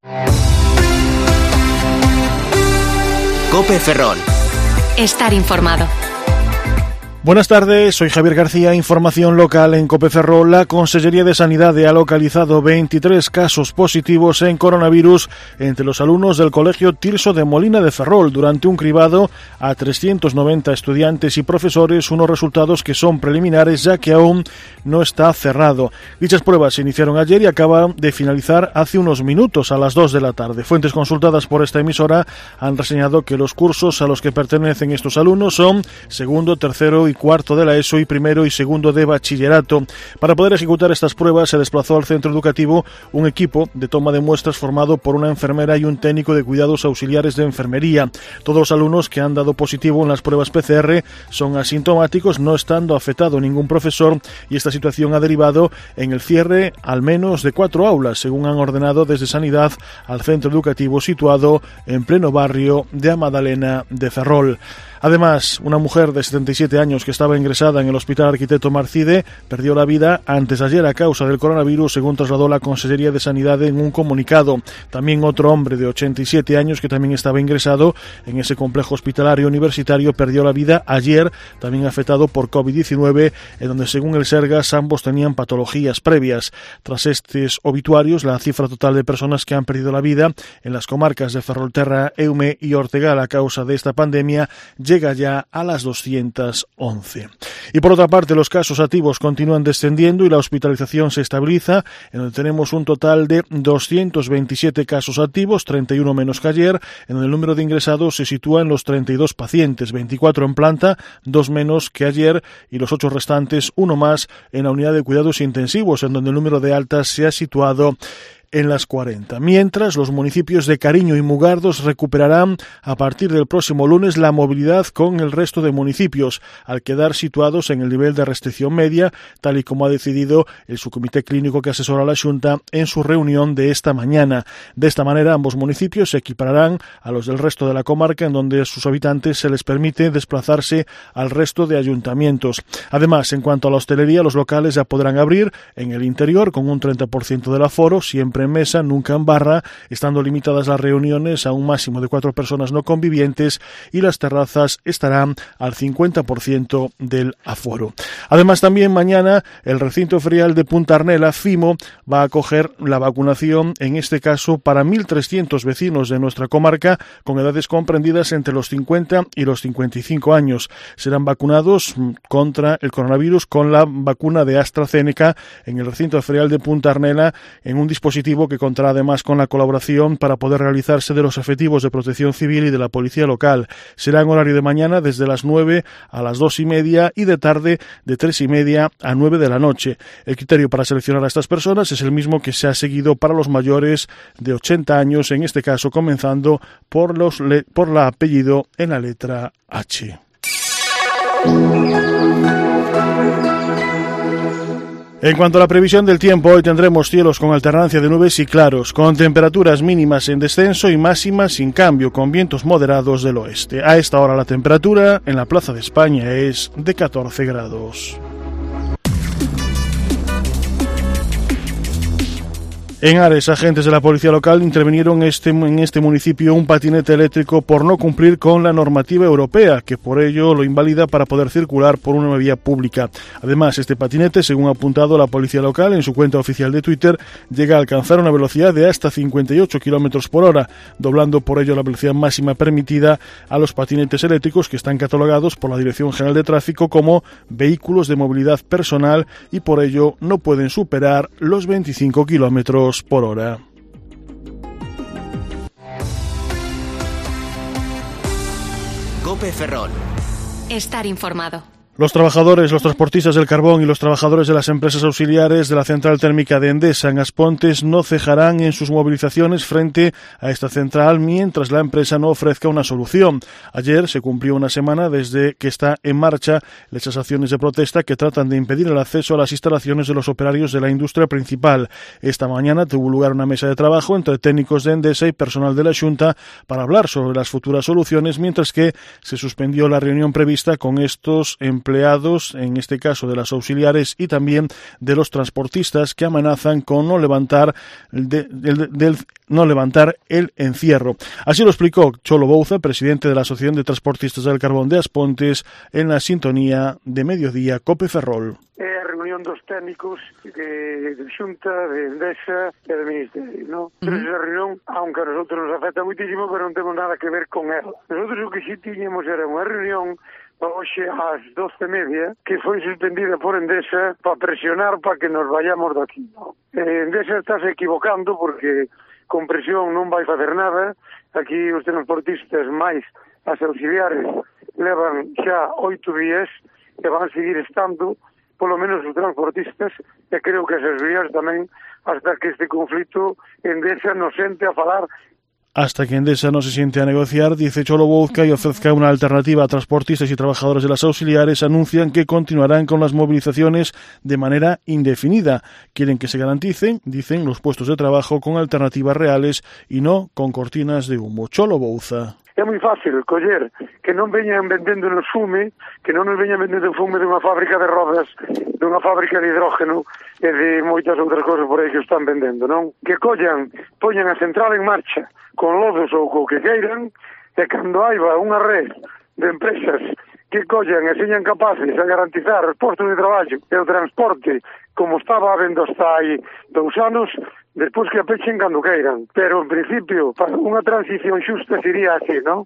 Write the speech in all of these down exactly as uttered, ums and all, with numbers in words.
COPE Ferrol. Estar informado. Buenas tardes, soy Javier García, información local en COPE Ferrol. La Consellería de Sanidad ha localizado veintitrés casos positivos en coronavirus entre los alumnos del Colegio Tirso de Molina de Ferrol durante un cribado a trescientos noventa estudiantes y profesores, unos resultados que son preliminares ya que aún no está cerrado. Dichas pruebas se iniciaron ayer y acaban de finalizar hace unos minutos a las dos de la tarde. Fuentes consultadas por esta emisora han reseñado que los cursos a los que pertenecen estos alumnos son segundo, tercero y cuarto de la ESO y primero y segundo de bachillerato. Para poder ejecutar estas pruebas se desplazó al centro educativo un equipo de toma de muestras formado por una enfermera y un técnico de cuidados auxiliares de enfermería. Todos los alumnos que han dado positivo en las pruebas P C R son asintomáticos, no estando afectado ningún profesor, y esta situación ha derivado en el cierre al menos de cuatro aulas, según han ordenado desde Sanidad al centro educativo situado en pleno barrio de Amadalena de Ferrol. Además, una mujer de setenta y siete años que estaba ingresada en el Hospital Arquitecto Marcide perdió la vida antes de ayer a causa del coronavirus, según trasladó la Consellería de Sanidad en un comunicado. También otro hombre de ochenta y siete años que también estaba ingresado en ese complejo hospitalario universitario perdió la vida ayer, también afectado por COVID diecinueve, en donde según el Sergas ambos tenían patologías previas. Tras estos obituarios, la cifra total de personas que han perdido la vida en las comarcas de Ferrolterra, Eume y Ortegal a causa de esta pandemia llega ya a las doscientos once. Y por otra parte, los casos activos continúan descendiendo y la hospitalización se estabiliza, en donde tenemos un total de doscientos veintisiete casos activos, treinta y uno menos que ayer, en donde el número de ingresados se sitúa en los treinta y dos pacientes, veinticuatro en planta, dos menos que ayer, y los ocho restantes, uno más en la unidad de cuidados intensivos, en donde el número de altas se ha situado en las cuarenta. Mientras, los municipios de Cariño y Mugardos recuperarán a partir del próximo lunes la movilidad con el resto de municipios, al quedar situados en el nivel de restricción media, tal y como ha decidido el subcomité clínico que asesora a la Xunta en su reunión de esta mañana. De esta manera, ambos municipios se equipararán a los del resto de la comarca, en donde a sus habitantes se les permite desplazarse al resto de ayuntamientos. Además, en cuanto a la hostelería, los locales ya podrán abrir en el interior con un treinta por ciento del aforo, siempre en mesa, nunca en barra, estando limitadas las reuniones a un máximo de cuatro personas no convivientes, y las terrazas estarán al cincuenta por ciento del aforo. Además, también mañana el recinto ferial de Punta Arnela, FIMO, va a acoger la vacunación, en este caso para mil trescientos vecinos de nuestra comarca con edades comprendidas entre los cincuenta y los cincuenta y cinco años. Serán vacunados contra el coronavirus con la vacuna de AstraZeneca en el recinto ferial de Punta Arnela, en un dispositivo que contará además con la colaboración para poder realizarse de los efectivos de Protección Civil y de la Policía Local. Será en horario de mañana desde las nueve a las dos y media y de tarde de tres y media a nueve de la noche. El criterio para seleccionar a estas personas es el mismo que se ha seguido para los mayores de ochenta años, en este caso comenzando por, los le- por la apellido en la letra H. En cuanto a la previsión del tiempo, hoy tendremos cielos con alternancia de nubes y claros, con temperaturas mínimas en descenso y máximas sin cambio, con vientos moderados del oeste. A esta hora la temperatura en la Plaza de España es de catorce grados. En Ares, agentes de la policía local intervinieron este, en este municipio un patinete eléctrico por no cumplir con la normativa europea, que por ello lo invalida para poder circular por una vía pública. Además, este patinete, según ha apuntado la policía local en su cuenta oficial de Twitter, llega a alcanzar una velocidad de hasta cincuenta y ocho kilómetros por hora, doblando por ello la velocidad máxima permitida a los patinetes eléctricos, que están catalogados por la Dirección General de Tráfico como vehículos de movilidad personal y por ello no pueden superar los veinticinco kilómetros por hora. COPE Ferrol. Estar informado. Los trabajadores, los transportistas del carbón y los trabajadores de las empresas auxiliares de la central térmica de Endesa en Aspontes no cejarán en sus movilizaciones frente a esta central mientras la empresa no ofrezca una solución. Ayer se cumplió una semana desde que está en marcha esas acciones de protesta que tratan de impedir el acceso a las instalaciones de los operarios de la industria principal. Esta mañana tuvo lugar una mesa de trabajo entre técnicos de Endesa y personal de la Xunta para hablar sobre las futuras soluciones, mientras que se suspendió la reunión prevista con estos empleados empleados, en este caso de las auxiliares y también de los transportistas, que amenazan con no levantar, de, de, de, no levantar el encierro. Así lo explicó Cholo Bouza, presidente de la Asociación de Transportistas del Carbón de Aspontes, en la sintonía de Mediodía Cope Ferrol. É a reunión dos técnicos de, de Xunta, de Endesa e de Ministerio, ¿no? Uh-huh. Pero esa reunión, aunque a nosotros nos afecta muchísimo, pero non temos nada que ver con ela. Nosotros o que sí tiñemos era unha reunión hoxe ás doce e media, que foi suspendida por Endesa para presionar para que nos vayamos daqui, ¿no? Eh, Endesa está se equivocando porque con presión non vai facer nada. Aquí os transportistas máis as auxiliares levan xa oito días e van seguir estando, polo menos os transportistas, e creo que as auxiliares tamén, hasta que este conflito Endesa nos sente a falar. Hasta que Endesa no se siente a negociar, dice Cholo Bouza, y ofrezca una alternativa a transportistas y trabajadores de las auxiliares, anuncian que continuarán con las movilizaciones de manera indefinida. Quieren que se garanticen, dicen, los puestos de trabajo con alternativas reales y no con cortinas de humo. Cholo Bouza. É moi fácil coller que non veñan vendendo no fume, que non nos veñan vendendo fume dunha fábrica de rodas, dunha fábrica de hidrógeno e de moitas outras cosas por aí que están vendendo, non? Que collan, poñan a central en marcha con lodos ou co que queiran, e cando haiba unha red de empresas que collan e señan capaces a garantizar os postos de traballo e o transporte como estaba habendo hasta aí dous anos, despois que a pechen cando queiran. Pero, en principio, para unha transición xusta sería así, ¿no?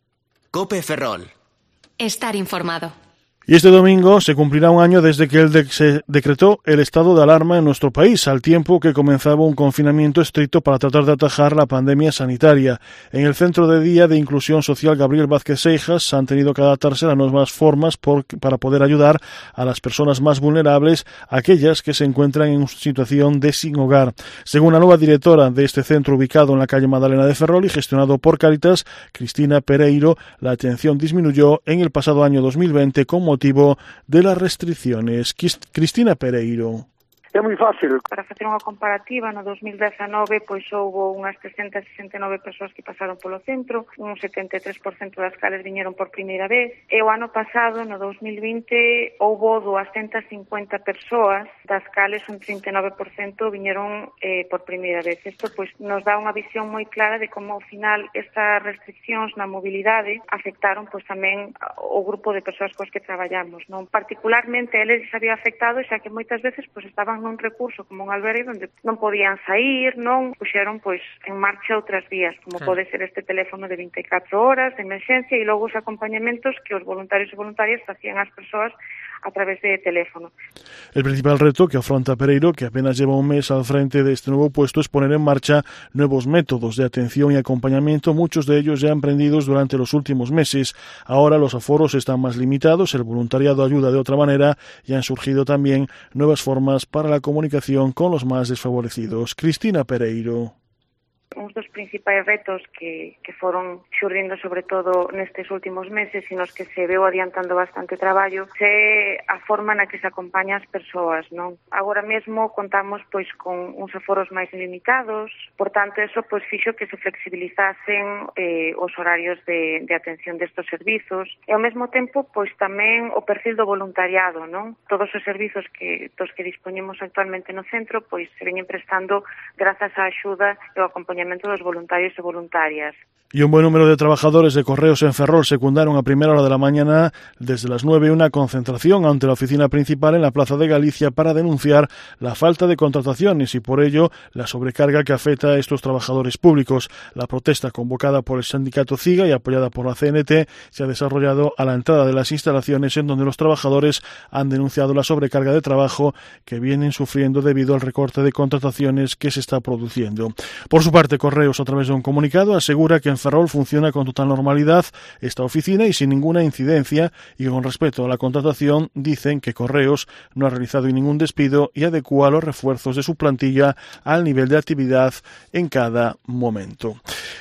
Cope Ferrol. Estar informado. Y este domingo se cumplirá un año desde que el de se decretó el estado de alarma en nuestro país, al tiempo que comenzaba un confinamiento estricto para tratar de atajar la pandemia sanitaria. En el Centro de Día de Inclusión Social Gabriel Vázquez Seijas han tenido que adaptarse a las nuevas formas por, para poder ayudar a las personas más vulnerables, aquellas que se encuentran en situación de sin hogar. Según la nueva directora de este centro ubicado en la calle Madalena de Ferrol y gestionado por Cáritas, Cristina Pereiro, la atención disminuyó en el pasado año dos mil veinte con motivo de las restricciones. Cristina Pereiro. É moi fácil. Para facer unha comparativa, no dos mil dezanove, pois houbo unhas trescentas sesenta e nove persoas que pasaron polo centro, un setenta e tres por cento das cales viñeron por primeira vez, e o ano pasado, no dos mil vinte, houbo duascentas cincuenta persoas, das cales un trinta e nove por cento viñeron eh, por primeira vez. Isto pois nos dá unha visión moi clara de como ao final estas restriccións na mobilidade afectaron pois tamén o grupo de persoas cos que traballamos, non? Particularmente eles había afectado, xa que moitas veces pois estaban nun recurso como un albergue onde non podían sair, non puxeron pois en marcha outras vías, como pode ser este teléfono de vinte e catro horas de emerxencia e logo os acompañamentos que os voluntarios e voluntarias facían ás persoas a través de teléfono. El principal reto que afronta Pereiro, que apenas lleva un mes al frente de este nuevo puesto, es poner en marcha nuevos métodos de atención y acompañamiento, muchos de ellos ya emprendidos durante los últimos meses. Ahora los aforos están más limitados, el voluntariado ayuda de otra manera y han surgido también nuevas formas para la comunicación con los más desfavorecidos. Cristina Pereiro. Uns dos principais retos que, que foron xurdindo sobre todo nestes últimos meses e nos que se veu adiantando bastante traballo é a forma na que se acompaña as persoas, non? Agora mesmo contamos pois con uns aforos máis limitados, por tanto eso pois fixo que se flexibilizasen eh, os horarios de, de atención destos servizos e ao mesmo tempo pois tamén o perfil do voluntariado, non? Todos os servizos que dos que dispoñemos actualmente no centro pois se veñen prestando grazas á axuda e ao acompañamento dos voluntarios e voluntarias. Y un buen número de trabajadores de Correos en Ferrol secundaron a primera hora de la mañana desde las nueve una concentración ante la oficina principal en la Plaza de Galicia para denunciar la falta de contrataciones y por ello la sobrecarga que afecta a estos trabajadores públicos. La protesta convocada por el sindicato CIGA y apoyada por la C N T se ha desarrollado a la entrada de las instalaciones en donde los trabajadores han denunciado la sobrecarga de trabajo que vienen sufriendo debido al recorte de contrataciones que se está produciendo. Por su parte, Correos, a través de un comunicado, asegura que en Ferrol funciona con total normalidad esta oficina y sin ninguna incidencia, y con respecto a la contratación dicen que Correos no ha realizado ningún despido y adecúa los refuerzos de su plantilla al nivel de actividad en cada momento.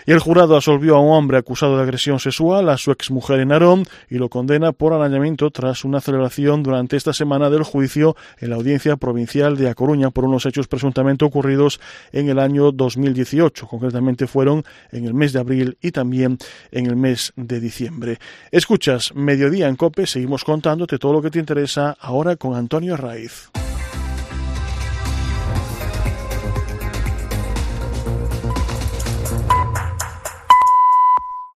Y el jurado absolvió a un hombre acusado de agresión sexual a su exmujer en Narón y lo condena por allanamiento tras una celebración durante esta semana del juicio en la Audiencia Provincial de A Coruña por unos hechos presuntamente ocurridos en el año dos mil dieciocho. Concretamente fueron en el mes de abril y también en el mes de diciembre. Escuchas Mediodía en COPE, seguimos contándote todo lo que te interesa ahora con Antonio Raiz.